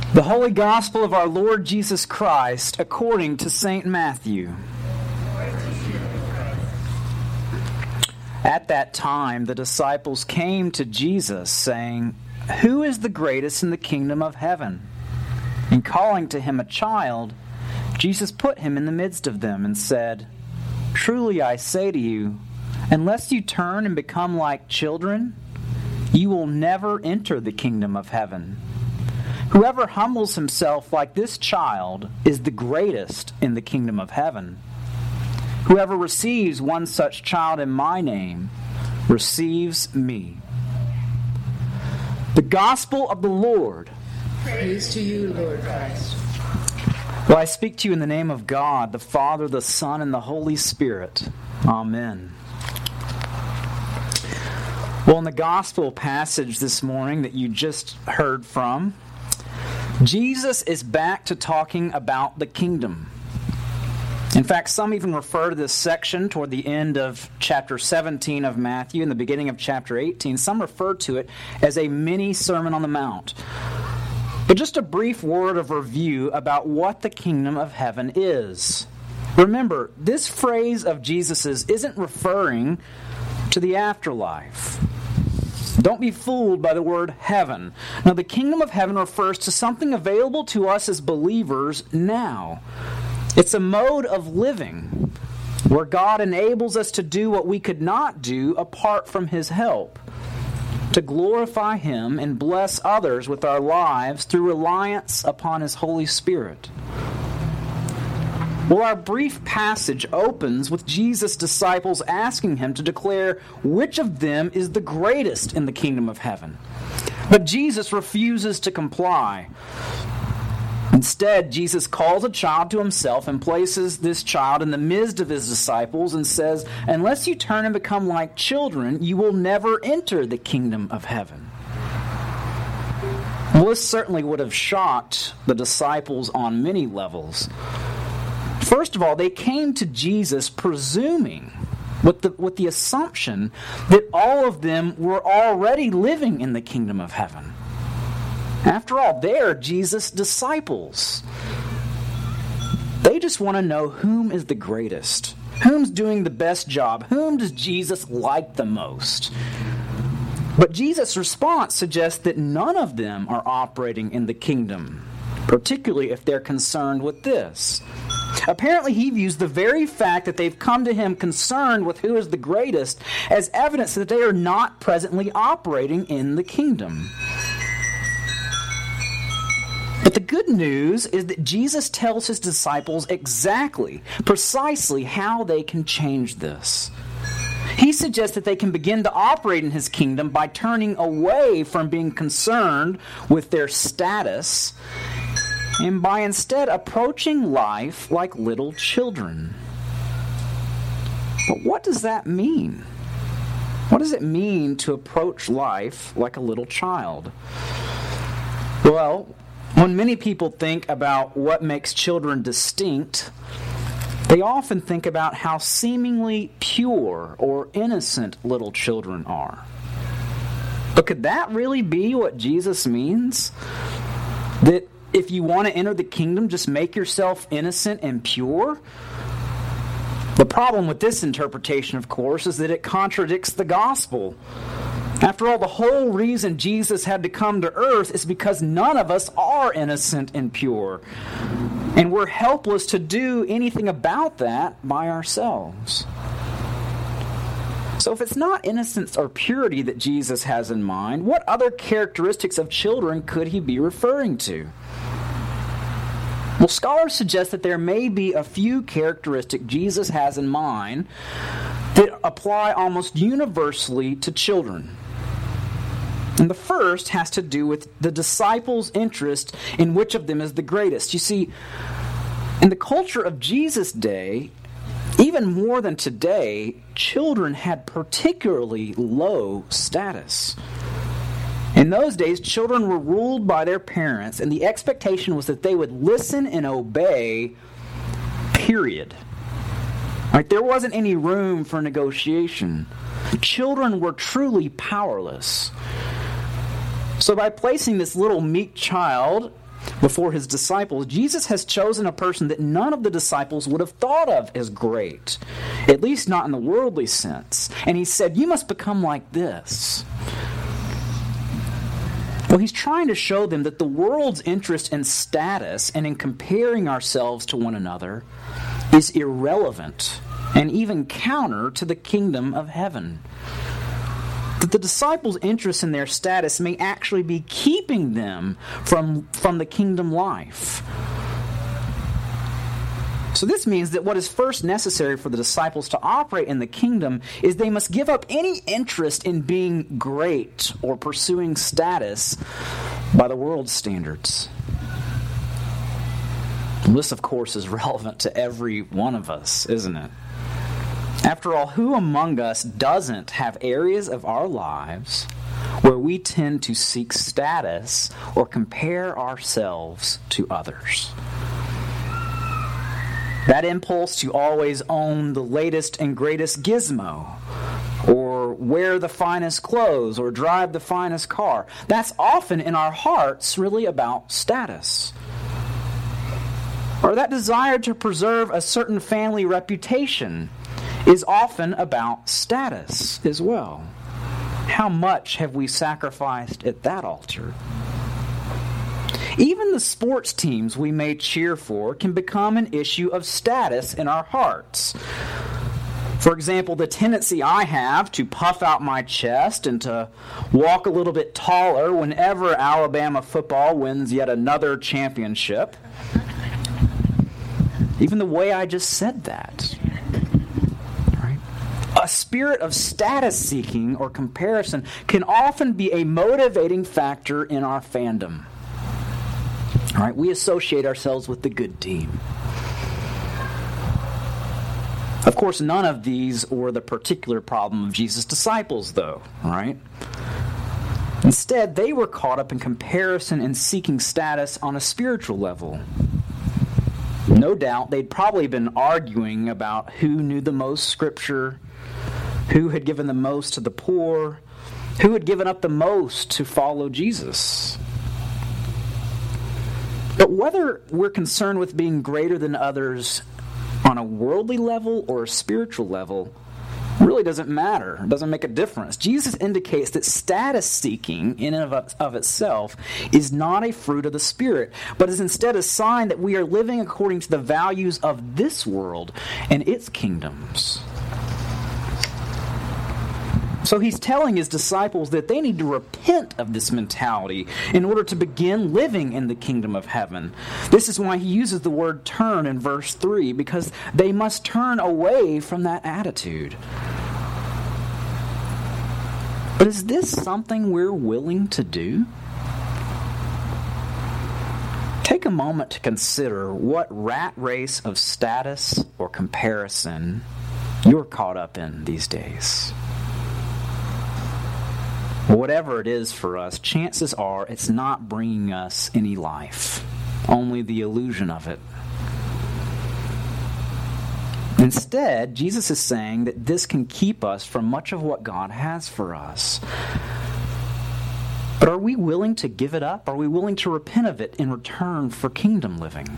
The Holy Gospel of our Lord Jesus Christ according to St. Matthew. At that time, the disciples came to Jesus, saying, "Who is the greatest in the kingdom of heaven?" And calling to him a child, Jesus put him in the midst of them and said, "Truly I say to you, unless you turn and become like children, you will never enter the kingdom of heaven. Whoever humbles himself like this child is the greatest in the kingdom of heaven. Whoever receives one such child in my name receives me." The Gospel of the Lord. Praise to you, Lord Christ. Well, I speak to you in the name of God, the Father, the Son, and the Holy Spirit. Amen. Well, in the Gospel passage this morning that you just heard from, Jesus is back to talking about the kingdom. In fact, some even refer to this section toward the end of chapter 17 of Matthew and the beginning of chapter 18. Some refer to it as a mini Sermon on the Mount. But just a brief word of review about what the kingdom of heaven is. Remember, this phrase of Jesus's isn't referring to the afterlife. Don't be fooled by the word heaven. Now, the kingdom of heaven refers to something available to us as believers now. It's a mode of living where God enables us to do what we could not do apart from His help, to glorify Him and bless others with our lives through reliance upon His Holy Spirit. Well, our brief passage opens with Jesus' disciples asking Him to declare which of them is the greatest in the kingdom of heaven. But Jesus refuses to comply. Instead, Jesus calls a child to Himself and places this child in the midst of His disciples and says, "Unless you turn and become like children, you will never enter the kingdom of heaven." Well, this certainly would have shocked the disciples on many levels. First of all, they came to Jesus presuming, with the assumption that all of them were already living in the kingdom of heaven. After all, they're Jesus' disciples. They just want to know whom is the greatest, whom's doing the best job, whom does Jesus like the most. But Jesus' response suggests that none of them are operating in the kingdom, particularly if they're concerned with this. Apparently, He views the very fact that they've come to Him concerned with who is the greatest as evidence that they are not presently operating in the kingdom. But the good news is that Jesus tells His disciples precisely how they can change this. He suggests that they can begin to operate in His kingdom by turning away from being concerned with their status and by instead approaching life like little children. But what does that mean? What does it mean to approach life like a little child? Well, when many people think about what makes children distinct, they often think about how seemingly pure or innocent little children are. But could that really be what Jesus means? That if you want to enter the kingdom, just make yourself innocent and pure? The problem with this interpretation, of course, is that it contradicts the gospel. After all, the whole reason Jesus had to come to earth is because none of us are innocent and pure. And we're helpless to do anything about that by ourselves. So if it's not innocence or purity that Jesus has in mind, what other characteristics of children could He be referring to? Well, scholars suggest that there may be a few characteristics Jesus has in mind that apply almost universally to children. And the first has to do with the disciples' interest in which of them is the greatest. You see, in the culture of Jesus' day, even more than today, children had particularly low status. In those days, children were ruled by their parents, and the expectation was that they would listen and obey, period. Right? There wasn't any room for negotiation. Children were truly powerless. So by placing this little meek child before his disciples, Jesus has chosen a person that none of the disciples would have thought of as great, at least not in the worldly sense. And he said, you must become like this. Well, he's trying to show them that the world's interest in status and in comparing ourselves to one another is irrelevant and even counter to the kingdom of heaven. That the disciples' interest in their status may actually be keeping them from the kingdom life. So this means that what is first necessary for the disciples to operate in the kingdom is they must give up any interest in being great or pursuing status by the world's standards. And this, of course, is relevant to every one of us, isn't it? After all, who among us doesn't have areas of our lives where we tend to seek status or compare ourselves to others? That impulse to always own the latest and greatest gizmo, or wear the finest clothes, or drive the finest car, that's often in our hearts really about status. Or that desire to preserve a certain family reputation is often about status as well. How much have we sacrificed at that altar? Even the sports teams we may cheer for can become an issue of status in our hearts. For example, the tendency I have to puff out my chest and to walk a little bit taller whenever Alabama football wins yet another championship. Even the way I just said that. Right? A spirit of status seeking or comparison can often be a motivating factor in our fandom. All right, we associate ourselves with the good team. Of course, none of these were the particular problem of Jesus' disciples, though, right? Instead, they were caught up in comparison and seeking status on a spiritual level. No doubt, they'd probably been arguing about who knew the most scripture, who had given the most to the poor, who had given up the most to follow Jesus. But whether we're concerned with being greater than others on a worldly level or a spiritual level really doesn't matter. It doesn't make a difference. Jesus indicates that status seeking in and of itself is not a fruit of the Spirit, but is instead a sign that we are living according to the values of this world and its kingdoms. So he's telling his disciples that they need to repent of this mentality in order to begin living in the kingdom of heaven. This is why he uses the word turn in verse 3, because they must turn away from that attitude. But is this something we're willing to do? Take a moment to consider what rat race of status or comparison you're caught up in these days. Whatever it is for us, chances are it's not bringing us any life, only the illusion of it. Instead, Jesus is saying that this can keep us from much of what God has for us. But are we willing to give it up? Are we willing to repent of it in return for kingdom living?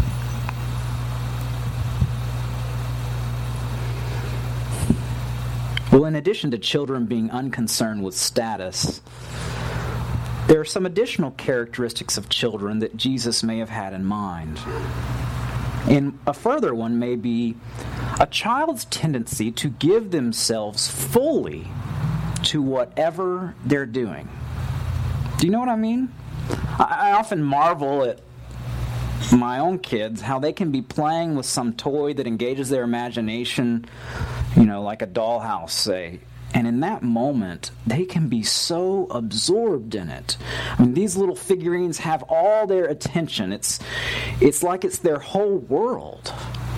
Well, in addition to children being unconcerned with status, there are some additional characteristics of children that Jesus may have had in mind. And a further one may be a child's tendency to give themselves fully to whatever they're doing. Do you know what I mean? I often marvel at my own kids, how they can be playing with some toy that engages their imagination, like a dollhouse, say. And in that moment, they can be so absorbed in it. I mean, these little figurines have all their attention. It's like it's their whole world.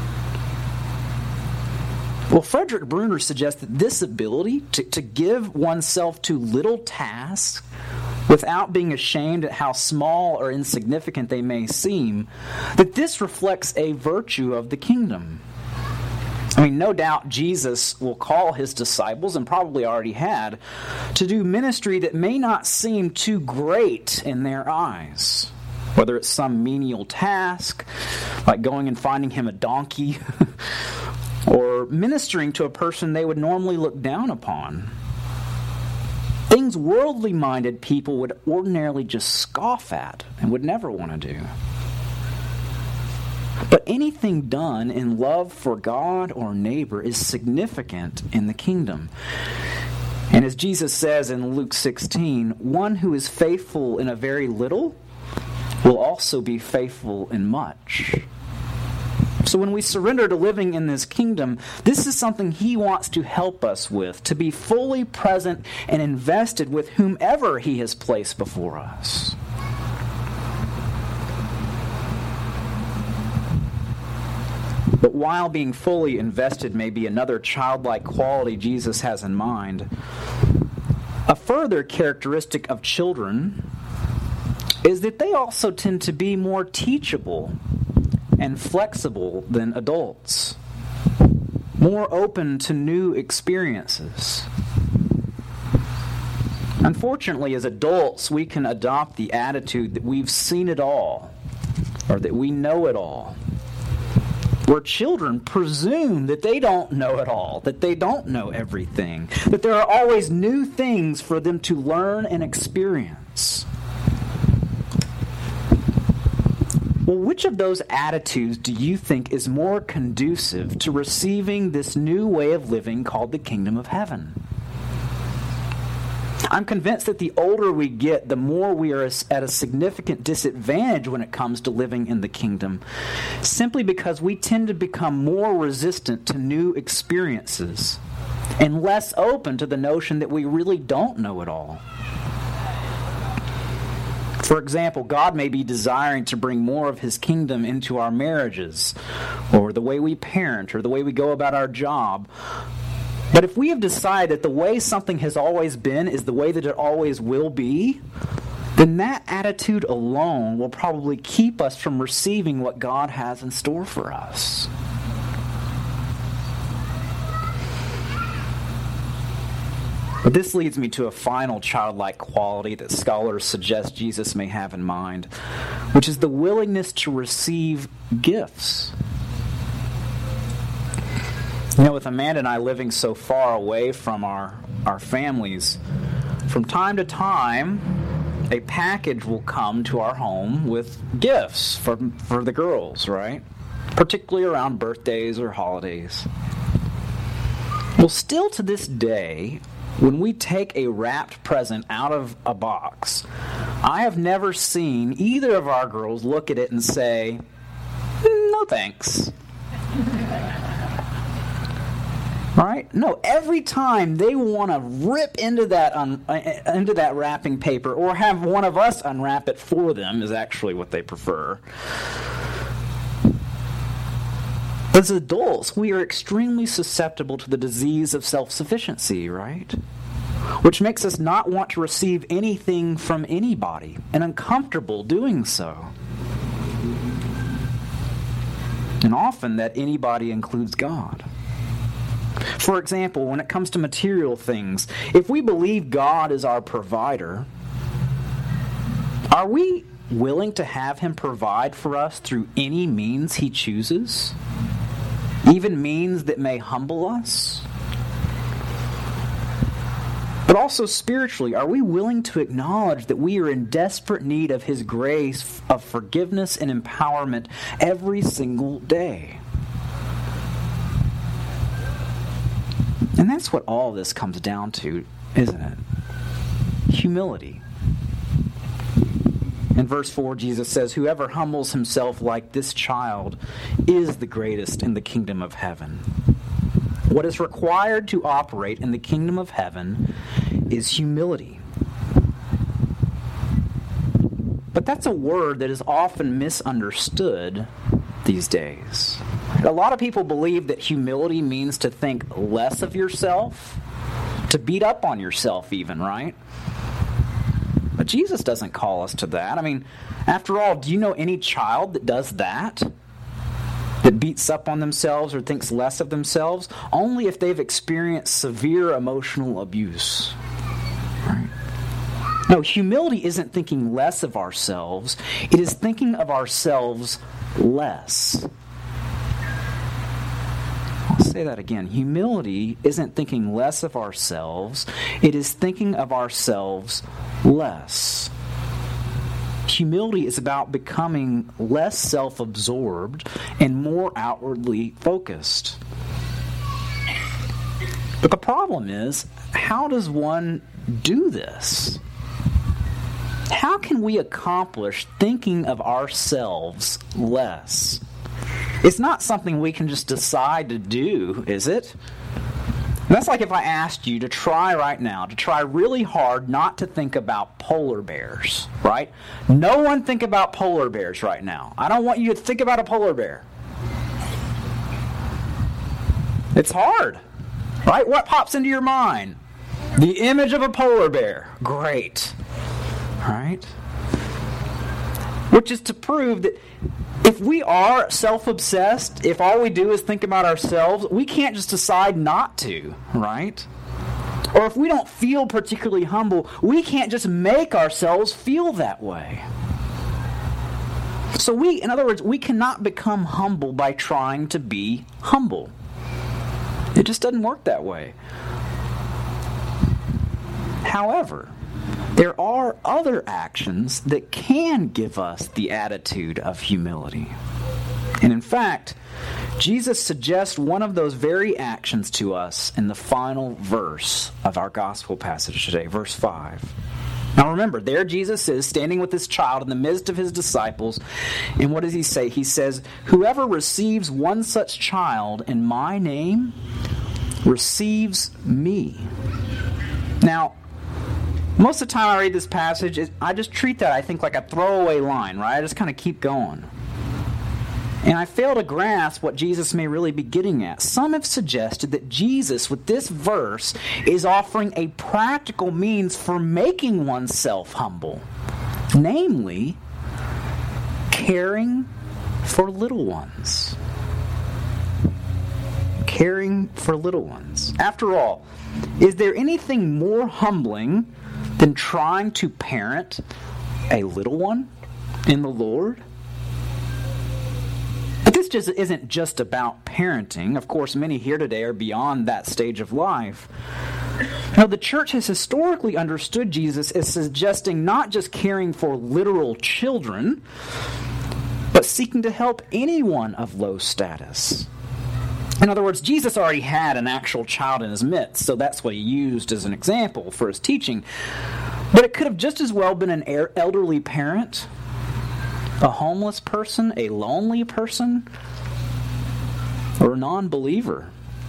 Well, Frederick Bruner suggests that this ability to give oneself to little tasks without being ashamed at how small or insignificant they may seem, that this reflects a virtue of the kingdom. I mean, no doubt Jesus will call his disciples, and probably already had, to do ministry that may not seem too great in their eyes. Whether it's some menial task, like going and finding him a donkey, or ministering to a person they would normally look down upon. Things worldly-minded people would ordinarily just scoff at and would never want to do. But anything done in love for God or neighbor is significant in the kingdom. And as Jesus says in Luke 16, one who is faithful in a very little will also be faithful in much. So when we surrender to living in this kingdom, this is something he wants to help us with, to be fully present and invested with whomever he has placed before us. But while being fully invested may be another childlike quality Jesus has in mind, a further characteristic of children is that they also tend to be more teachable and flexible than adults, more open to new experiences. Unfortunately, as adults, we can adopt the attitude that we've seen it all, or that we know it all. Where children presume that they don't know it all, that they don't know everything, that there are always new things for them to learn and experience. Well, which of those attitudes do you think is more conducive to receiving this new way of living called the kingdom of heaven? I'm convinced that the older we get, the more we are at a significant disadvantage when it comes to living in the kingdom, simply because we tend to become more resistant to new experiences and less open to the notion that we really don't know it all. For example, God may be desiring to bring more of his kingdom into our marriages, or the way we parent, or the way we go about our job. But if we have decided that the way something has always been is the way that it always will be, then that attitude alone will probably keep us from receiving what God has in store for us. But this leads me to a final childlike quality that scholars suggest Jesus may have in mind, which is the willingness to receive gifts. You know, with Amanda and I living so far away from our families, from time to time, a package will come to our home with gifts for the girls, right? Particularly around birthdays or holidays. Well, still to this day, when we take a wrapped present out of a box, I have never seen either of our girls look at it and say, "No thanks." Right? No, every time they want to rip into that wrapping paper, or have one of us unwrap it for them, is actually what they prefer. As adults, we are extremely susceptible to the disease of self-sufficiency, right? Which makes us not want to receive anything from anybody, and uncomfortable doing so. And often that anybody includes God. For example, when it comes to material things, if we believe God is our provider, are we willing to have him provide for us through any means he chooses? Even means that may humble us? But also spiritually, are we willing to acknowledge that we are in desperate need of his grace, of forgiveness and empowerment every single day? And that's what all this comes down to, isn't it? Humility. In verse 4, Jesus says, "Whoever humbles himself like this child is the greatest in the kingdom of heaven." What is required to operate in the kingdom of heaven is humility. But that's a word that is often misunderstood these days. A lot of people believe that humility means to think less of yourself, to beat up on yourself even, right? But Jesus doesn't call us to that. I mean, after all, do you know any child that does that? That beats up on themselves or thinks less of themselves? Only if they've experienced severe emotional abuse. Right? No, humility isn't thinking less of ourselves. It is thinking of ourselves less. I'll say that again. Humility isn't thinking less of ourselves. It is thinking of ourselves less. Humility is about becoming less self-absorbed and more outwardly focused. But the problem is, how does one do this? How can we accomplish thinking of ourselves less? It's not something we can just decide to do, is it? That's like if I asked you to try right now, to try really hard not to think about polar bears, right? No one think about polar bears right now. I don't want you to think about a polar bear. It's hard, right? What pops into your mind? The image of a polar bear. Great. Right? Which is to prove that if we are self-obsessed, if all we do is think about ourselves, we can't just decide not to, right? Or if we don't feel particularly humble, we can't just make ourselves feel that way. So in other words, we cannot become humble by trying to be humble. It just doesn't work that way. However, there are other actions that can give us the attitude of humility. And in fact, Jesus suggests one of those very actions to us in the final verse of our gospel passage today, verse 5. Now remember, there Jesus is standing with this child in the midst of his disciples. And what does he say? He says, "Whoever receives one such child in my name receives me." Now, most of the time I read this passage, I just treat that, I think, like a throwaway line, right? I just kind of keep going. And I fail to grasp what Jesus may really be getting at. Some have suggested that Jesus, with this verse, is offering a practical means for making oneself humble. Namely, caring for little ones. Caring for little ones. After all, is there anything more humbling than trying to parent a little one in the Lord? But this just isn't just about parenting. Of course, many here today are beyond that stage of life. Now, the church has historically understood Jesus as suggesting not just caring for literal children, but seeking to help anyone of low status. In other words, Jesus already had an actual child in his midst, so that's what he used as an example for his teaching. But it could have just as well been an elderly parent, a homeless person, a lonely person, or a non-believer.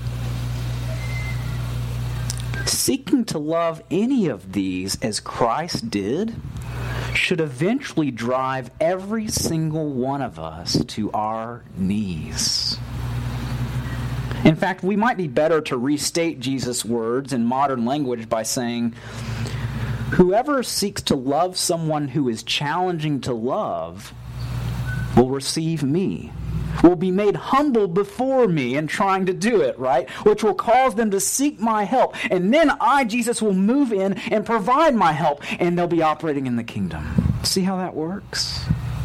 Seeking to love any of these as Christ did should eventually drive every single one of us to our knees. In fact, we might be better to restate Jesus' words in modern language by saying, "Whoever seeks to love someone who is challenging to love will receive me, will be made humble before me in trying to do it," right? Which will cause them to seek my help. And then I, Jesus, will move in and provide my help, and they'll be operating in the kingdom. See how that works?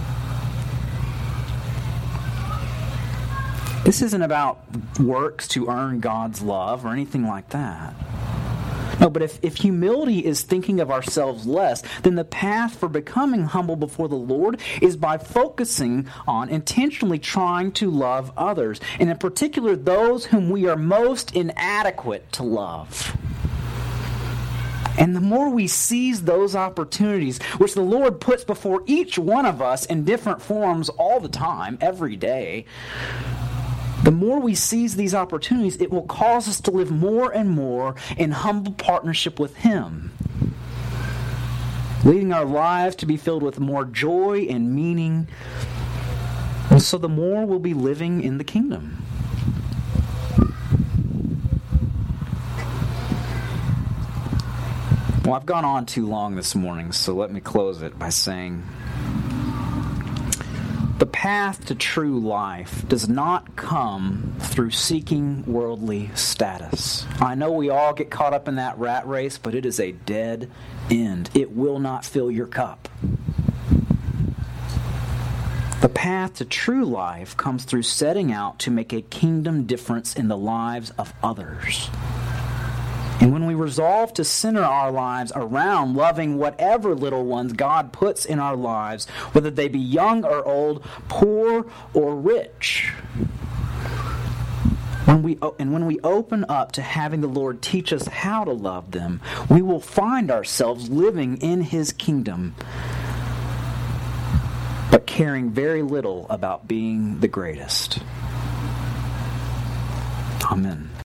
This isn't about works to earn God's love or anything like that. No, but if humility is thinking of ourselves less, then the path for becoming humble before the Lord is by focusing on intentionally trying to love others, and in particular those whom we are most inadequate to love. And the more we seize those opportunities, which the Lord puts before each one of us in different forms all the time, every day, the more we seize these opportunities, it will cause us to live more and more in humble partnership with Him, leading our lives to be filled with more joy and meaning. And so the more we'll be living in the kingdom. Well, I've gone on too long this morning, so let me close it by saying, The path to true life does not come through seeking worldly status. I know we all get caught up in that rat race, but it is a dead end. It will not fill your cup. The path to true life comes through setting out to make a kingdom difference in the lives of others. And when we resolve to center our lives around loving whatever little ones God puts in our lives, whether they be young or old, poor or rich, when we open up to having the Lord teach us how to love them, we will find ourselves living in His kingdom, but caring very little about being the greatest. Amen.